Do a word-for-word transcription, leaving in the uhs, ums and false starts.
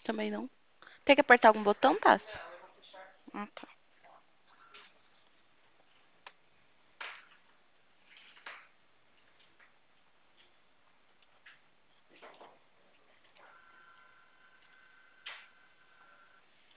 Também não. Tem que apertar algum botão, Tassi? Ah, tá.